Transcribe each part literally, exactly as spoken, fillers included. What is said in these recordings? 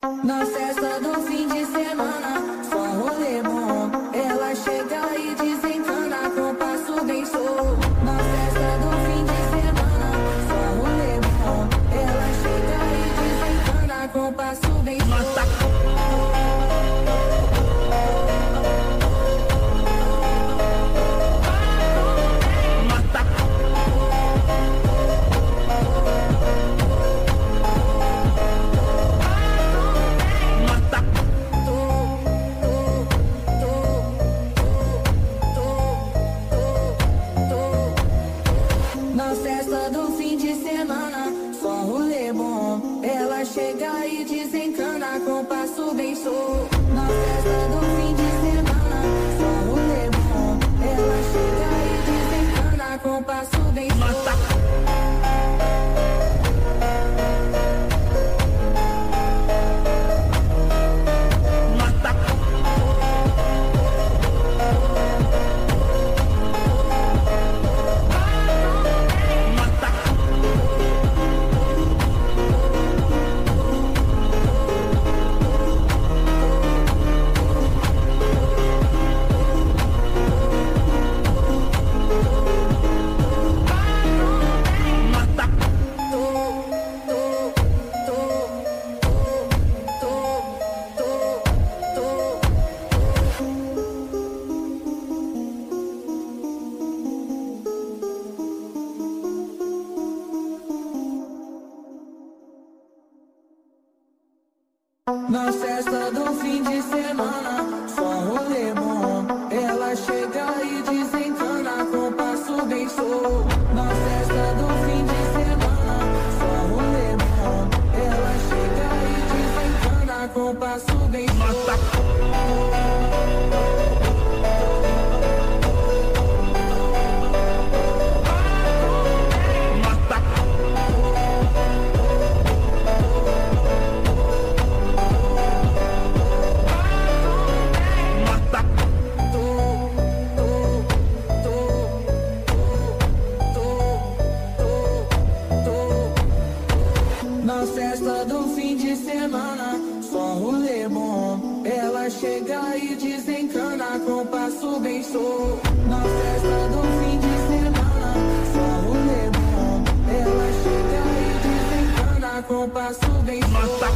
Na festa do fim de semana, só rolê bom. Ela chega e desencana com passo bem solto. Na festa do fim de semana, só rolê bom. Ela chega e desencana com passo bem solto. Chega e desencana com passo bem solto. Na festa do fim de semana, só rolê bom. Ela chega e desencana com passo bem solto. Na festa do fim de semana, só rolê bom. Ela chega e desencana com passo bem solto. Na festa do fim de semana, só rolê bom. Ela chega e desencana com passo bem solto. Na festa do fim de semana, só rolê bom. Ela chega e desencana com passo bem solto. Na festa do fim de semana, só rolê bom. Ela chega e desencana com passo bem solto.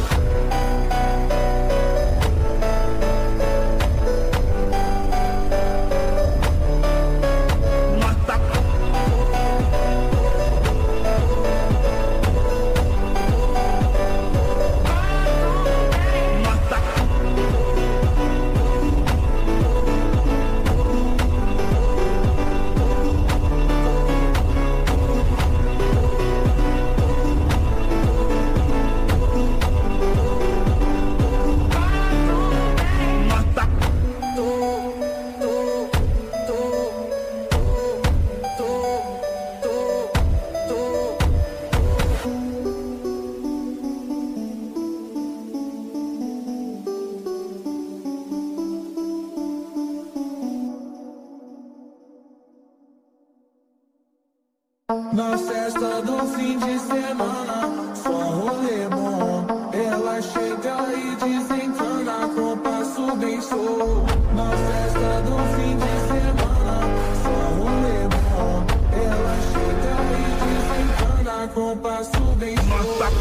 Na festa do fim de semana, só rolê bom. Ela chega e desencana com passo bem solto. Na festa do fim de semana, só rolê bom. Ela chega e desencana com passo bem solto.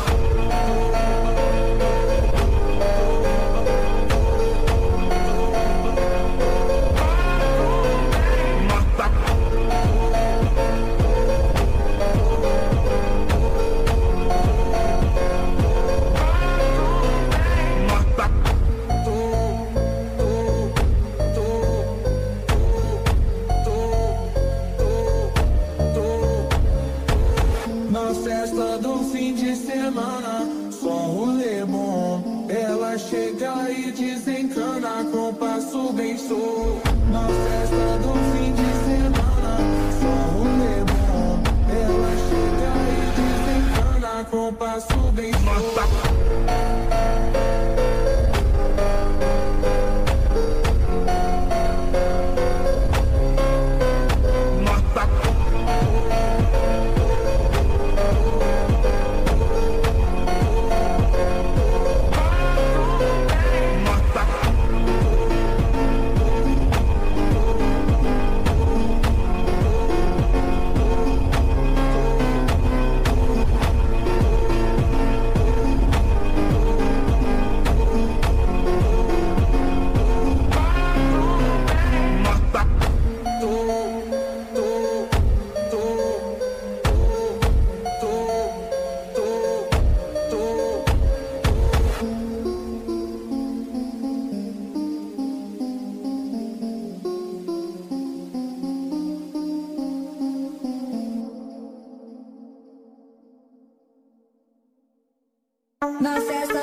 Na festa do fim de semana, só rolê bom. Ela chega e desencana com passo bem solto. Na festa do fim de semana, só rolê bom. Ela chega e desencana com passo bem solto. Mata. na festa